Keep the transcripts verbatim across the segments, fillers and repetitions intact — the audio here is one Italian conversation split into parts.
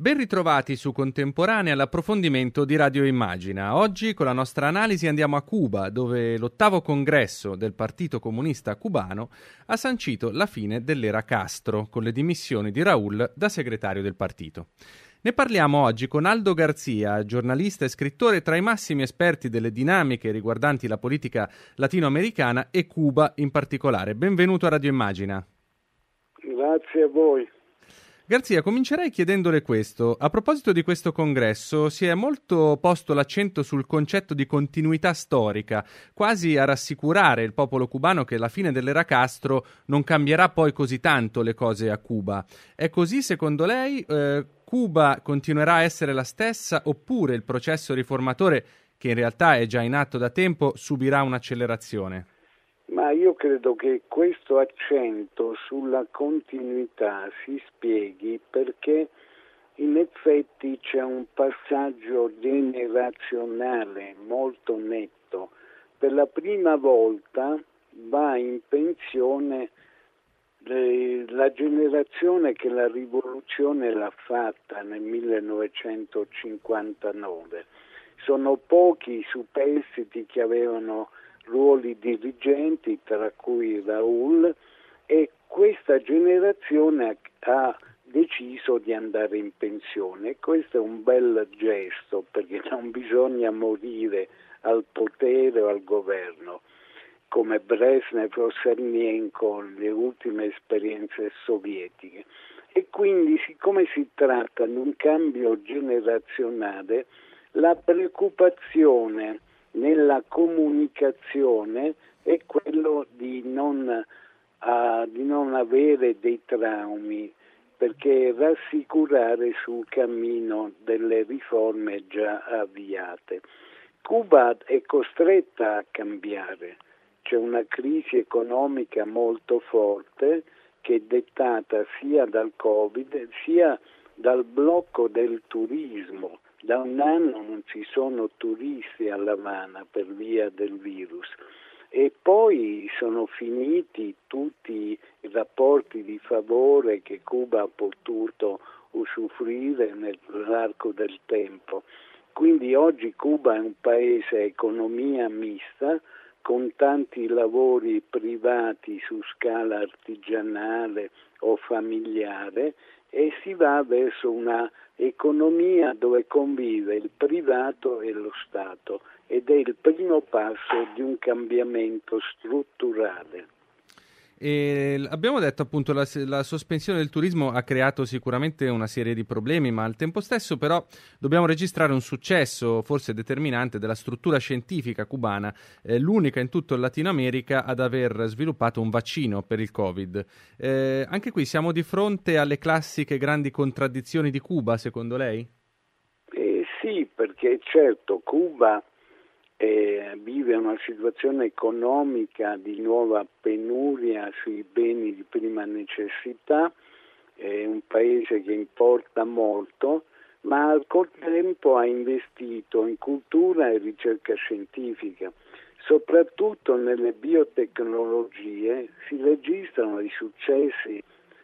Ben ritrovati su Contemporanea all'approfondimento di Radio Immagina. Oggi con la nostra analisi andiamo a Cuba, dove l'ottavo congresso del Partito Comunista Cubano ha sancito la fine dell'era Castro, con le dimissioni di Raúl da segretario del partito. Ne parliamo oggi con Aldo Garzia, giornalista e scrittore tra i massimi esperti delle dinamiche riguardanti la politica latinoamericana e Cuba in particolare. Benvenuto a Radio Immagina. Grazie a voi. Garzia, comincerei chiedendole questo. A proposito di questo congresso, si è molto posto l'accento sul concetto di continuità storica, quasi a rassicurare il popolo cubano che la fine dell'era Castro non cambierà poi così tanto le cose a Cuba. È così secondo lei? Eh, Cuba continuerà a essere la stessa oppure il processo riformatore, che in realtà è già in atto da tempo, subirà un'accelerazione? Ma io credo che questo accento sulla continuità si spieghi perché in effetti c'è un passaggio generazionale molto netto. Per la prima volta va in pensione la generazione che la rivoluzione l'ha fatta nel millenovecentocinquantanove. Sono pochi i superstiti che avevano ruoli dirigenti, tra cui Raúl, e questa generazione ha deciso di andare in pensione. Questo è un bel gesto, perché non bisogna morire al potere o al governo, come Brezhnev o Sernienko, le ultime esperienze sovietiche. E quindi, siccome si tratta di un cambio generazionale, la preoccupazione nella comunicazione è quello di non, uh, di non avere dei traumi, perché rassicurare sul cammino delle riforme già avviate. Cuba è costretta a cambiare, c'è una crisi economica molto forte che è dettata sia dal Covid sia dal blocco del turismo. Da un anno non ci sono turisti a L'Avana per via del virus e poi sono finiti tutti i rapporti di favore che Cuba ha potuto usufruire nell'arco del tempo. Quindi oggi Cuba è un paese a economia mista con tanti lavori privati su scala artigianale o familiare e si va verso una economia dove convive il privato e lo Stato ed è il primo passo di un cambiamento strutturale. E abbiamo detto appunto la, la sospensione del turismo ha creato sicuramente una serie di problemi, ma al tempo stesso però dobbiamo registrare un successo forse determinante della struttura scientifica cubana, eh, l'unica in tutto il Latino America ad aver sviluppato un vaccino per il Covid. Eh, anche qui siamo di fronte alle classiche grandi contraddizioni di Cuba, secondo lei? Eh, sì, perché certo Cuba Eh, vive una situazione economica di nuova penuria sui beni di prima necessità, è un paese che importa molto, ma al contempo ha investito in cultura e ricerca scientifica. Soprattutto nelle biotecnologie si registrano dei successi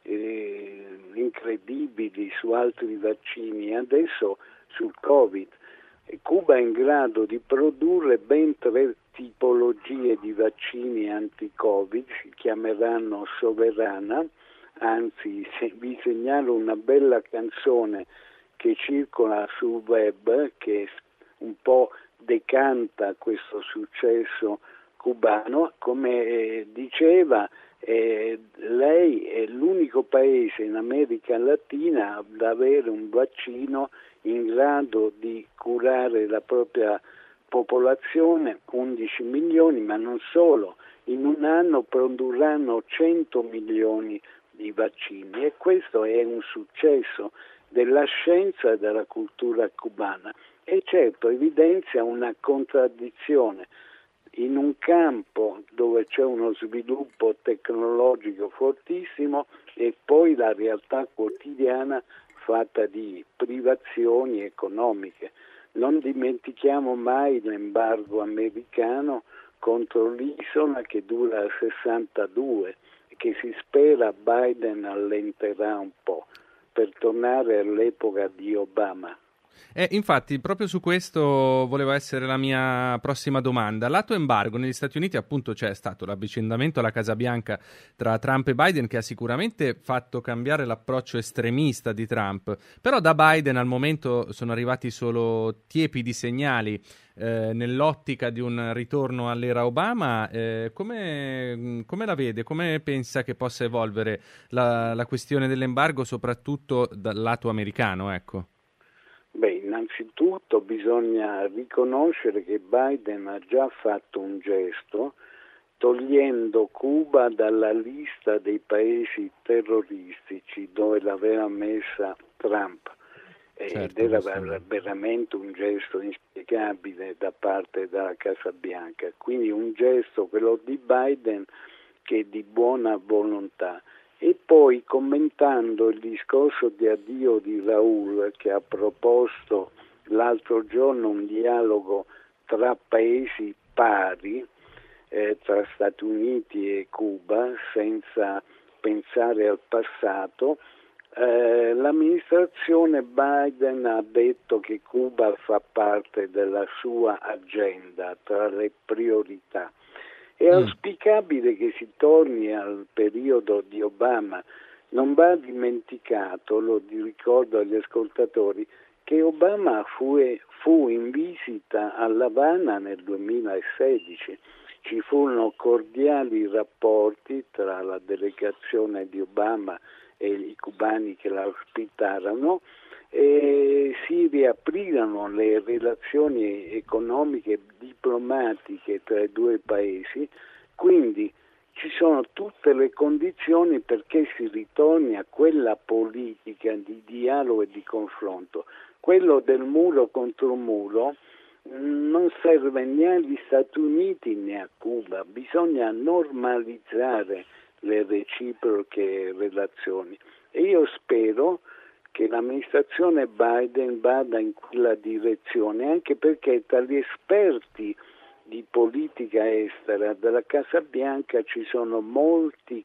eh, incredibili su altri vaccini, adesso sul Covid. Cuba è in grado di produrre ben tre tipologie di vaccini anti-Covid, si chiameranno Soberana, anzi se vi segnalo una bella canzone che circola sul web che un po' decanta questo successo cubano, come eh, diceva eh, lei è l'unico paese in America Latina ad avere un vaccino in grado di curare la propria popolazione, undici milioni, ma non solo, in un anno produrranno cento milioni di vaccini e questo è un successo della scienza e della cultura cubana e certo evidenzia una contraddizione. In un campo dove c'è uno sviluppo tecnologico fortissimo e poi la realtà quotidiana fatta di privazioni economiche. Non dimentichiamo mai l'embargo americano contro l'isola che dura sessantadue, che si spera Biden allenterà un po'. per tornare all'epoca di Obama. Eh, infatti, proprio su questo voleva essere la mia prossima domanda. Lato embargo, negli Stati Uniti appunto c'è stato l'avvicendamento alla Casa Bianca tra Trump e Biden che ha sicuramente fatto cambiare l'approccio estremista di Trump, però da Biden al momento sono arrivati solo tiepidi segnali eh, nell'ottica di un ritorno all'era Obama. Eh, come, come la vede? Come pensa che possa evolvere la, la questione dell'embargo, soprattutto dal lato americano, ecco? Beh, innanzitutto bisogna riconoscere che Biden ha già fatto un gesto togliendo Cuba dalla lista dei paesi terroristici dove l'aveva messa Trump. Certo, ed era questo... veramente un gesto inspiegabile da parte della Casa Bianca. Quindi un gesto, quello di Biden, che è di buona volontà. E poi, commentando il discorso di addio di Raul, che ha proposto l'altro giorno un dialogo tra paesi pari, eh, tra Stati Uniti e Cuba, senza pensare al passato, eh, l'amministrazione Biden ha detto che Cuba fa parte della sua agenda, tra le priorità. È auspicabile che si torni al periodo di Obama. Non va dimenticato, lo ricordo agli ascoltatori, che Obama fu, fu in visita a L'Avana nel duemilasedici. Ci furono cordiali rapporti tra la delegazione di Obama e i cubani che la ospitarono e si riaprirono le relazioni economiche e diplomatiche tra i due paesi, quindi ci sono tutte le condizioni perché si ritorni a quella politica di dialogo e di confronto. Quello del muro contro muro non serve né agli Stati Uniti né a Cuba, bisogna normalizzare le reciproche relazioni e io spero che l'amministrazione Biden vada in quella direzione, anche perché tra gli esperti di politica estera della Casa Bianca ci sono molti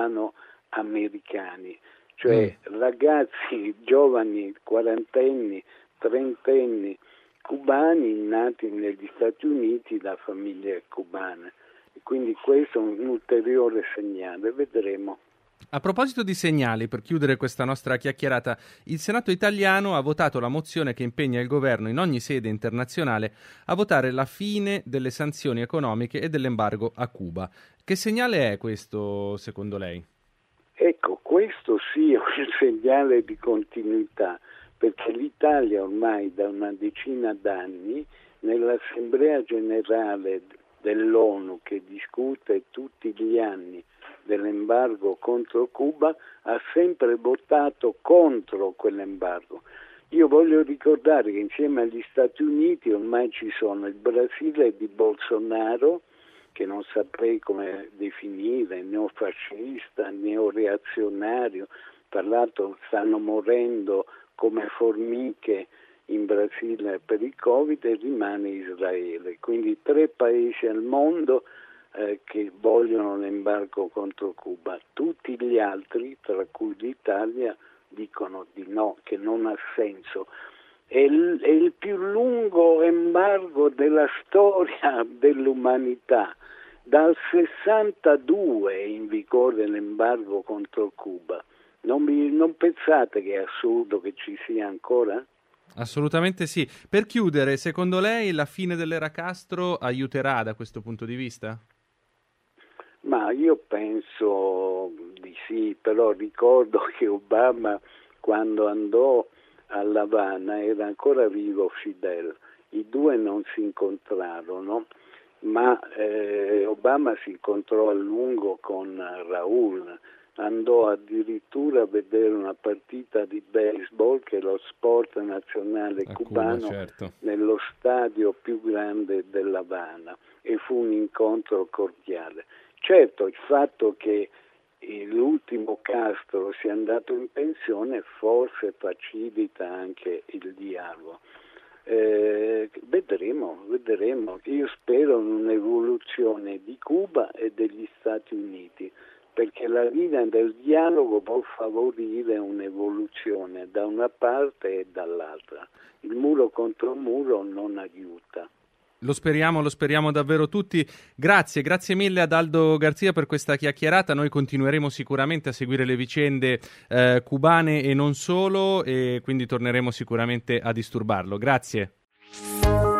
cubano-americani, cioè mm. ragazzi giovani, quarantenni, trentenni, cubani nati negli Stati Uniti da famiglie cubane. Quindi questo è un ulteriore segnale, vedremo. A proposito di segnali, per chiudere questa nostra chiacchierata, il Senato italiano ha votato la mozione che impegna il governo in ogni sede internazionale a votare la fine delle sanzioni economiche e dell'embargo a Cuba. Che segnale è questo, secondo lei? Ecco, questo sì è un segnale di continuità, perché l'Italia ormai da una decina d'anni nell'Assemblea Generale dell'ONU, che discute tutti gli anni dell'embargo contro Cuba, ha sempre votato contro quell'embargo. Io voglio ricordare che insieme agli Stati Uniti ormai ci sono il Brasile di Bolsonaro, che non saprei come definire, neofascista, neoreazionario, tra l'altro stanno morendo come formiche in Brasile per il Covid, e rimane Israele. Quindi tre paesi al mondo eh, che vogliono l'embargo contro Cuba. Tutti gli altri, tra cui l'Italia, dicono di no, che non ha senso. È il, è il più lungo embargo della storia dell'umanità. Dal sessantadue è in vigore l'embargo contro Cuba. Non, vi, non pensate che è assurdo che ci sia ancora? Assolutamente sì. Per chiudere, secondo lei la fine dell'era Castro aiuterà da questo punto di vista? Ma io penso di sì, però ricordo che Obama, quando andò a L'Avana, era ancora vivo Fidel. I due non si incontrarono, ma eh, Obama si incontrò a lungo con Raul. Andò addirittura a vedere una partita di baseball, che è lo sport nazionale a cubano, Cuba, certo. nello stadio più grande dell'Havana, e fu un incontro cordiale. Certo, il fatto che l'ultimo Castro sia andato in pensione forse facilita anche il dialogo. Eh, vedremo, vedremo. Io spero in un'evoluzione di Cuba e degli Stati Uniti, perché la via del dialogo può favorire un'evoluzione da una parte e dall'altra. Il muro contro muro non aiuta. Lo speriamo, lo speriamo davvero tutti. Grazie, grazie mille ad Aldo Garzia per questa chiacchierata. Noi continueremo sicuramente a seguire le vicende eh, cubane e non solo, e quindi torneremo sicuramente a disturbarlo. Grazie.